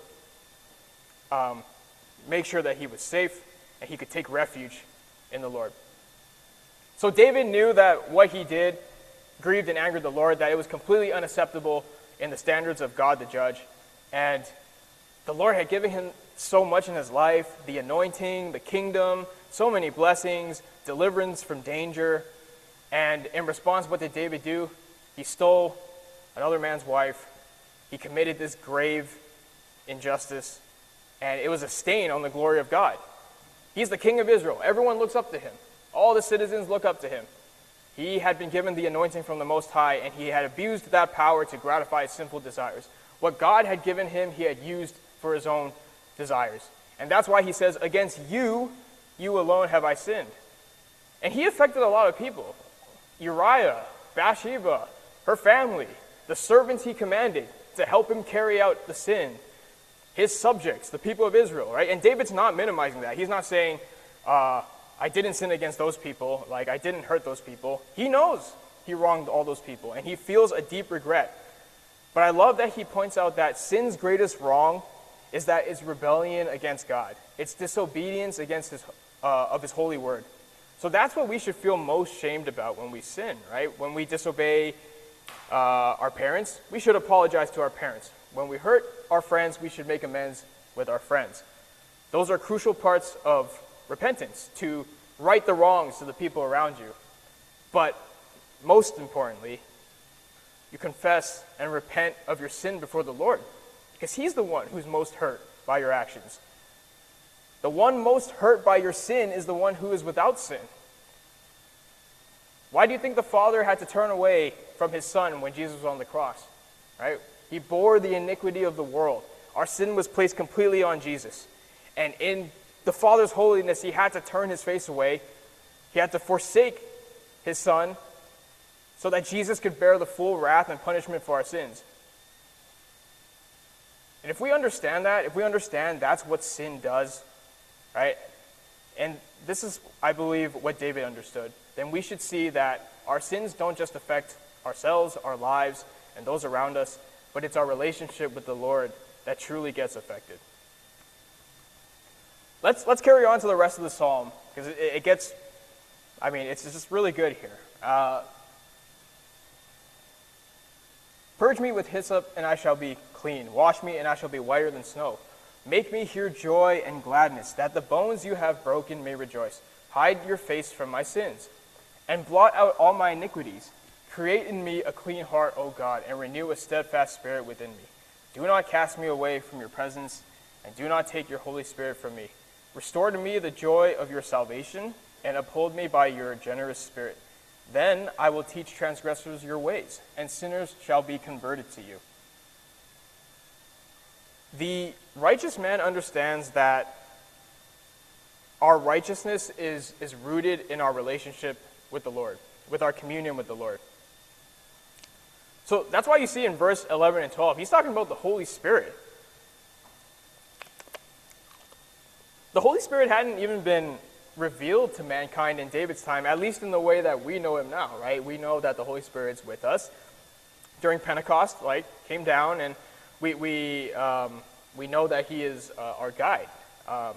um, make sure that he was safe and he could take refuge in the Lord. So David knew that what he did grieved and angered the Lord, that it was completely unacceptable in the standards of God the judge. And the Lord had given him so much in his life, the anointing, the kingdom, so many blessings, deliverance from danger. And in response, what did David do? He stole another man's wife. He committed this grave injustice. And it was a stain on the glory of God. He's the king of Israel. Everyone looks up to him. All the citizens look up to him. He had been given the anointing from the Most High, and he had abused that power to gratify his sinful desires. What God had given him, he had used for his own desires. And that's why he says, against you, you alone have I sinned. And he affected a lot of people. Uriah, Bathsheba, her family, the servants he commanded to help him carry out the sin, his subjects, the people of Israel, right? And David's not minimizing that. He's not saying, uh, I didn't sin against those people, like I didn't hurt those people. He knows he wronged all those people, and he feels a deep regret. But I love that he points out that sin's greatest wrong is that it's rebellion against God. It's disobedience against his, uh, of his holy word. So that's what we should feel most shamed about when we sin, right? When we disobey uh, our parents, we should apologize to our parents. When we hurt our friends, we should make amends with our friends. Those are crucial parts of repentance, to right the wrongs to the people around you. But most importantly, you confess and repent of your sin before the Lord, because he's the one who's most hurt by your actions. The one most hurt by your sin is the one who is without sin. Why do you think the Father had to turn away from his Son when Jesus was on the cross? Right? He bore the iniquity of the world. Our sin was placed completely on Jesus. And in the Father's holiness, he had to turn his face away. He had to forsake his Son so that Jesus could bear the full wrath and punishment for our sins. And if we understand that, if we understand that's what sin does, right? And this is, I believe, what David understood. Then we should see that our sins don't just affect ourselves, our lives, and those around us, but it's our relationship with the Lord that truly gets affected. Let's let's carry on to the rest of the psalm, because it, it gets, I mean, it's just really good here. Uh, Purge me with hyssop, and I shall be clean. Wash me, and I shall be whiter than snow. Make me hear joy and gladness, that the bones you have broken may rejoice. Hide your face from my sins, and blot out all my iniquities. Create in me a clean heart, O God, and renew a steadfast spirit within me. Do not cast me away from your presence, and do not take your Holy Spirit from me. Restore to me the joy of your salvation, and uphold me by your generous spirit. Then I will teach transgressors your ways, and sinners shall be converted to you. The righteous man understands that our righteousness is, is rooted in our relationship with the Lord, with our communion with the Lord. So that's why you see in verse eleven and twelve, he's talking about the Holy Spirit. The Holy Spirit hadn't even been revealed to mankind in David's time, at least in the way that we know him now, right? We know that the Holy Spirit's with us. During Pentecost, like, came down, and we we um, we know that he is uh, our guide. Um,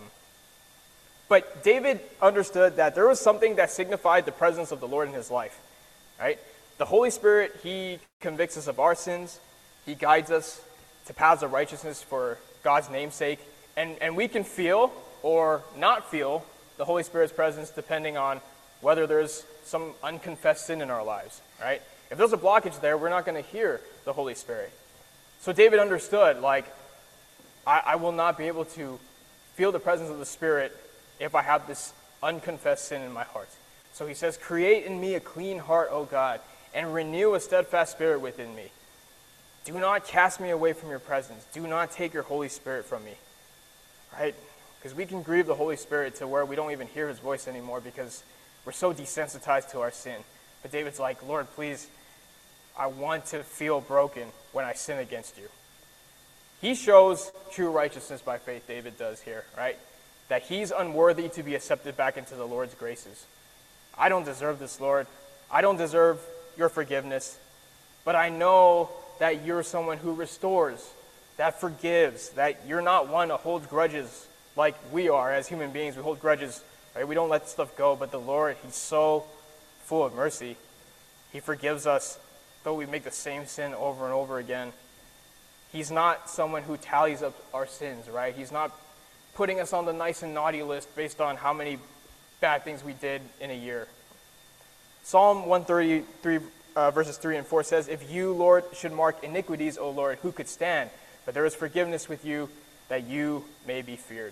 but David understood that there was something that signified the presence of the Lord in his life, right? The Holy Spirit, he convicts us of our sins. He guides us to paths of righteousness for God's name's sake. And, and we can feel or not feel the Holy Spirit's presence depending on whether there's some unconfessed sin in our lives, right? If there's a blockage there, we're not going to hear the Holy Spirit. So David understood, like, I, I will not be able to feel the presence of the Spirit if I have this unconfessed sin in my heart. So he says, create in me a clean heart, O God, and renew a steadfast spirit within me. Do not cast me away from your presence. Do not take your Holy Spirit from me, right? Because we can grieve the Holy Spirit to where we don't even hear his voice anymore because we're so desensitized to our sin. But David's like, Lord, please, I want to feel broken when I sin against you. He shows true righteousness by faith, David does here, right? That he's unworthy to be accepted back into the Lord's graces. I don't deserve this, Lord. I don't deserve your forgiveness. But I know that you're someone who restores, that forgives, that you're not one to hold grudges like we are as human beings. We hold grudges, right? We don't let stuff go. But the Lord, he's so full of mercy. He forgives us, though we make the same sin over and over again. He's not someone who tallies up our sins, right? He's not putting us on the nice and naughty list based on how many bad things we did in a year. Psalm one thirty-three, uh, verses three and four says, if you, Lord, should mark iniquities, O Lord, who could stand? But there is forgiveness with you, that you may be feared.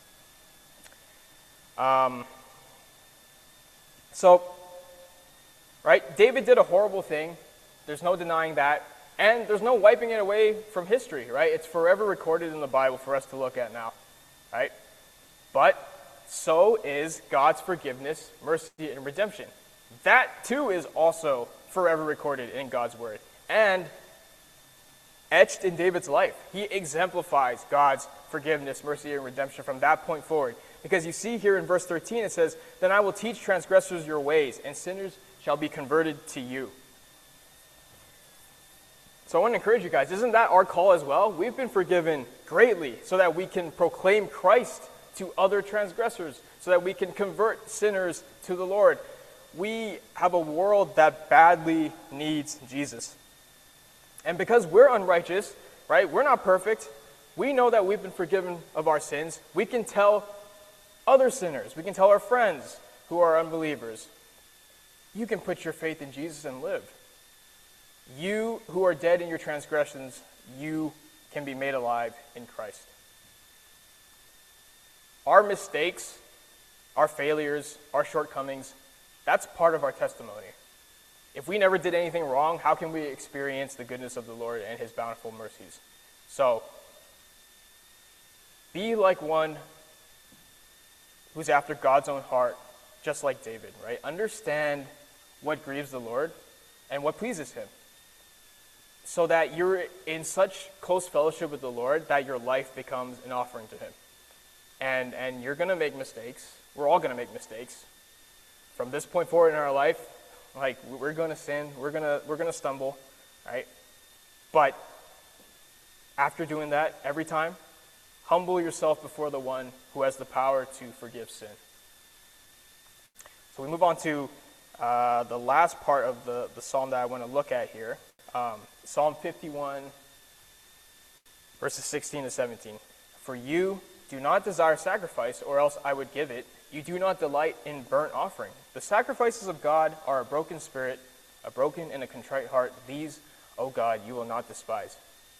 Um, so, right, David did a horrible thing. There's no denying that. And there's no wiping it away from history, right? It's forever recorded in the Bible for us to look at now, right? But so is God's forgiveness, mercy, and redemption. That, too, is also forever recorded in God's Word and etched in David's life. He exemplifies God's forgiveness, mercy, and redemption from that point forward. Because you see here in verse thirteen, it says, then I will teach transgressors your ways, and sinners shall be converted to you. So I want to encourage you guys, isn't that our call as well? We've been forgiven greatly so that we can proclaim Christ to other transgressors, so that we can convert sinners to the Lord. We have a world that badly needs Jesus. And because we're unrighteous, right, we're not perfect, we know that we've been forgiven of our sins. We can tell other sinners, we can tell our friends who are unbelievers, you can put your faith in Jesus and live. You who are dead in your transgressions, you can be made alive in Christ. Our mistakes, our failures, our shortcomings, that's part of our testimony. If we never did anything wrong, how can we experience the goodness of the Lord and his bountiful mercies? So, be like one who's after God's own heart, just like David, right? Understand what grieves the Lord and what pleases him, so that you're in such close fellowship with the Lord that your life becomes an offering to him. And and you're going to make mistakes. We're all going to make mistakes. From this point forward in our life, like, we're going to sin, we're going to we're going to stumble, right? But after doing that, every time, humble yourself before the one who has the power to forgive sin. So we move on to uh, the last part of the, the psalm that I want to look at here. Um, Psalm fifty-one, Verses sixteen to seventeen. For you do not desire sacrifice, or else I would give it. You do not delight in burnt offering. The sacrifices of God are a broken spirit, a broken and a contrite heart. These, O God, you will not despise.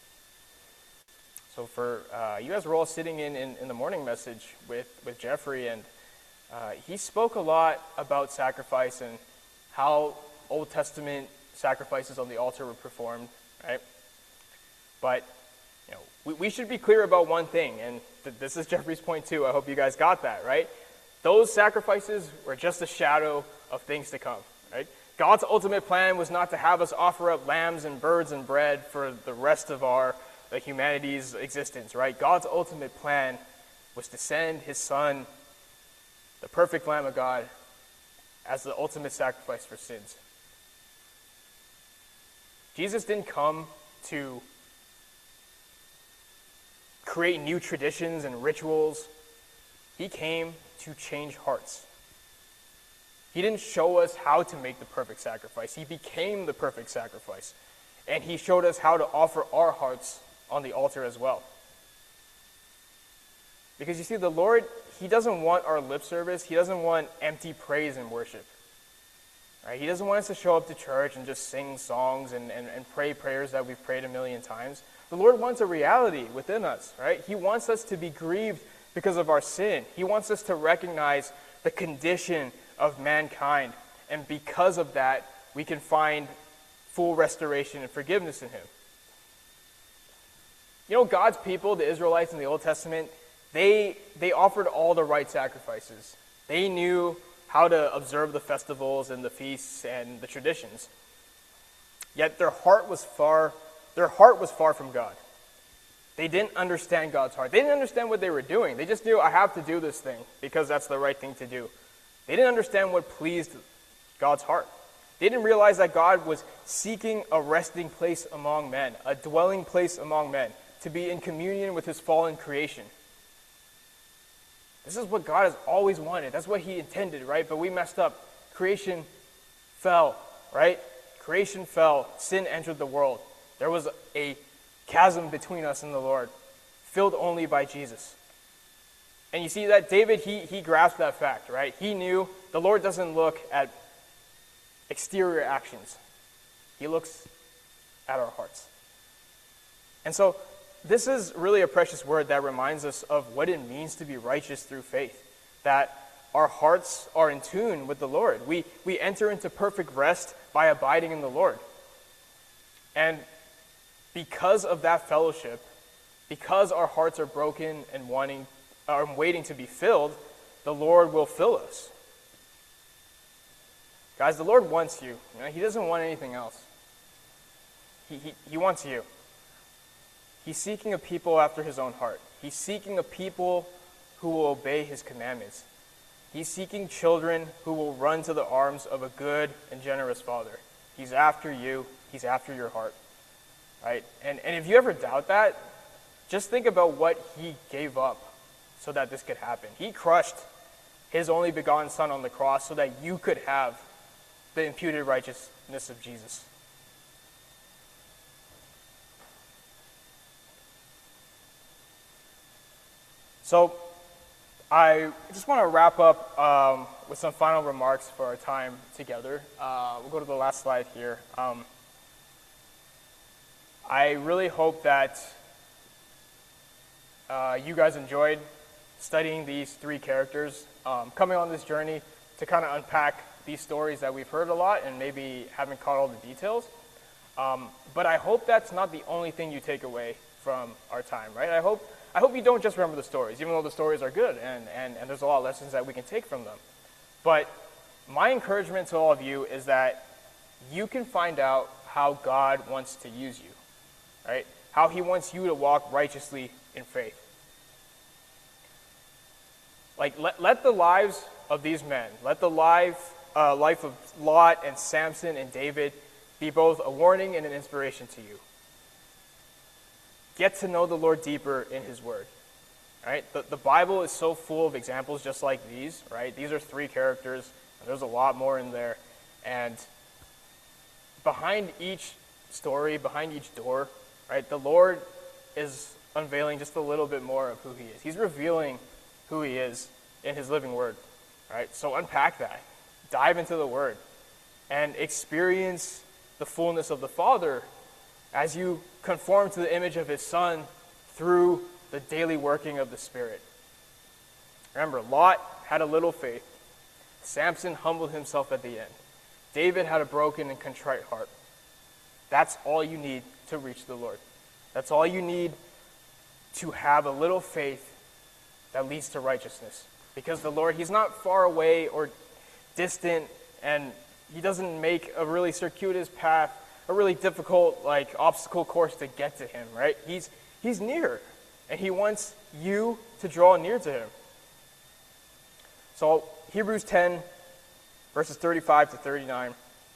So for uh, you guys were all sitting in, in, in the morning message with, with Jeffrey, and uh, he spoke a lot about sacrifice and how Old Testament sacrifices on the altar were performed, right? But you know, we, we should be clear about one thing, and th- this is Jeffrey's point too. I hope you guys got that, right? Those sacrifices were just a shadow of things to come, right? God's ultimate plan was not to have us offer up lambs and birds and bread for the rest of our like, humanity's existence, right? God's ultimate plan was to send his son, the perfect Lamb of God, as the ultimate sacrifice for sins. Jesus didn't come to create new traditions and rituals. He came to change hearts. He didn't show us how to make the perfect sacrifice. He became the perfect sacrifice. And he showed us how to offer our hearts on the altar as well. Because you see, the Lord, he doesn't want our lip service. He doesn't want empty praise and worship. Right? He doesn't want us to show up to church and just sing songs and, and, and pray prayers that we've prayed a million times. The Lord wants a reality within us, right? He wants us to be grieved because of our sin. He wants us to recognize the condition of mankind. And because of that, we can find full restoration and forgiveness in him. You know, God's people, the Israelites in the Old Testament, they they offered all the right sacrifices. They knew how to observe the festivals and the feasts and the traditions. Yet their heart was far their heart was far from God. They didn't understand God's heart. They didn't understand what they were doing. They just knew, I have to do this thing because that's the right thing to do. They didn't understand what pleased God's heart. They didn't realize that God was seeking a resting place among men, a dwelling place among men, to be in communion with his fallen creation. This is what God has always wanted. That's what he intended, right? But we messed up. Creation fell, right? Creation fell. Sin entered the world. There was a chasm between us and the Lord, filled only by Jesus. And you see that David, he, he grasped that fact, right? He knew the Lord doesn't look at exterior actions. He looks at our hearts. And so this is really a precious word that reminds us of what it means to be righteous through faith, that our hearts are in tune with the Lord. We, we enter into perfect rest by abiding in the Lord. And because of that fellowship, because our hearts are broken and wanting, are waiting to be filled, the Lord will fill us. Guys, the Lord wants you. You know, he doesn't want anything else. He, he, he wants you. He's seeking a people after his own heart. He's seeking a people who will obey his commandments. He's seeking children who will run to the arms of a good and generous father. He's after you. He's after your heart. Right? And, and if you ever doubt that, just think about what he gave up so that this could happen. He crushed his only begotten son on the cross so that you could have the imputed righteousness of Jesus. So I just want to wrap up um, with some final remarks for our time together. Uh, we'll go to the last slide here. Um, I really hope that uh, you guys enjoyed studying these three characters, um, coming on this journey to kind of unpack these stories that we've heard a lot and maybe haven't caught all the details. Um, but I hope that's not the only thing you take away from our time, right? I hope I hope you don't just remember the stories, even though the stories are good and, and, and there's a lot of lessons that we can take from them. But my encouragement to all of you is that you can find out how God wants to use you, right? How he wants you to walk righteously in faith. Like, let, let the lives of these men, let the life, uh, life of Lot and Samson and David be both a warning and an inspiration to you. Get to know the Lord deeper in his word. Right? The, the Bible is so full of examples just like these, right? These are three characters. There's a lot more in there. And behind each story, behind each door, right, the Lord is unveiling just a little bit more of who he is. He's revealing who he is in his living word, right? So unpack that. Dive into the word and experience the fullness of the Father as you conform to the image of his Son through the daily working of the Spirit. Remember, Lot had a little faith. Samson humbled himself at the end. David had a broken and contrite heart. That's all you need to reach the Lord. That's all you need to have a little faith that leads to righteousness. Because the Lord, he's not far away or distant, and he doesn't make a really circuitous path, a really difficult like obstacle course to get to him, right? He's he's near, and he wants you to draw near to him. So Hebrews ten, verses thirty-five to thirty-nine.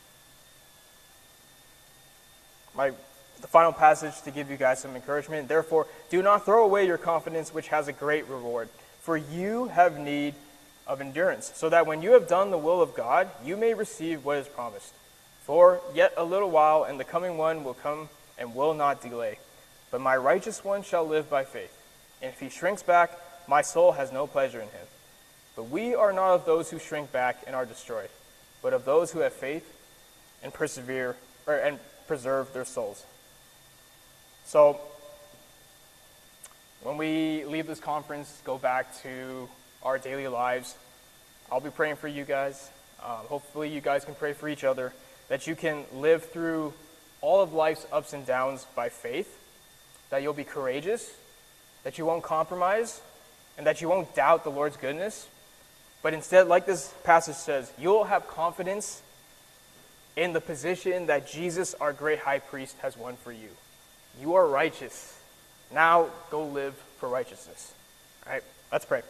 My the final passage to give you guys some encouragement. Therefore, do not throw away your confidence, which has a great reward, for you have need of endurance, so that when you have done the will of God, you may receive what is promised. For yet a little while, and the coming one will come and will not delay. But my righteous one shall live by faith. And if he shrinks back, my soul has no pleasure in him. But we are not of those who shrink back and are destroyed, but of those who have faith and persevere or, and preserve their souls. So, when we leave this conference, go back to our daily lives, I'll be praying for you guys. Um, hopefully you guys can pray for each other, that you can live through all of life's ups and downs by faith, that you'll be courageous, that you won't compromise, and that you won't doubt the Lord's goodness. But instead, like this passage says, you'll have confidence in the position that Jesus, our great high priest, has won for you. You are righteous. Now go live for righteousness. All right, let's pray.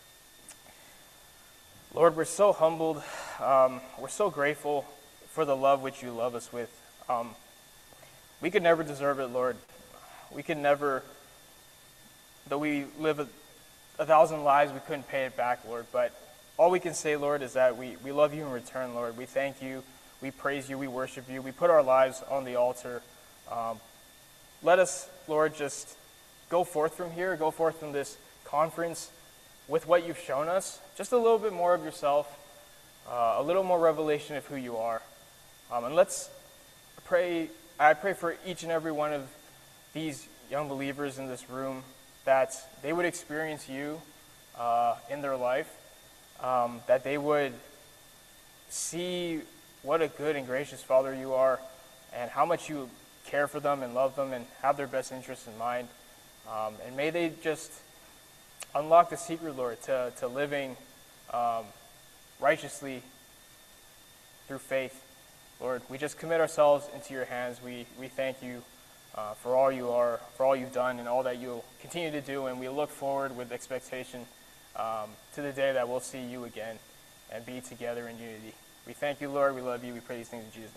Lord, we're so humbled. Um, we're so grateful for the love which you love us with. Um, we could never deserve it, Lord. We could never, though we live a, a thousand lives, we couldn't pay it back, Lord. But all we can say, Lord, is that we, we love you in return, Lord. We thank you. We praise you. We worship you. We put our lives on the altar. Um, let us, Lord, just go forth from here, go forth from this conference with what you've shown us, just a little bit more of yourself, uh, a little more revelation of who you are. Um, and let's pray, I pray for each and every one of these young believers in this room that they would experience you uh, in their life, um, that they would see what a good and gracious Father you are, and how much you care for them and love them and have their best interests in mind. Um, and may they just unlock the secret, Lord, to, to living um, righteously through faith. Lord, we just commit ourselves into your hands. We, we thank you uh, for all you are, for all you've done and all that you'll continue to do. And we look forward with expectation um, to the day that we'll see you again and be together in unity. We thank you, Lord. We love you. We pray these things in Jesus' name.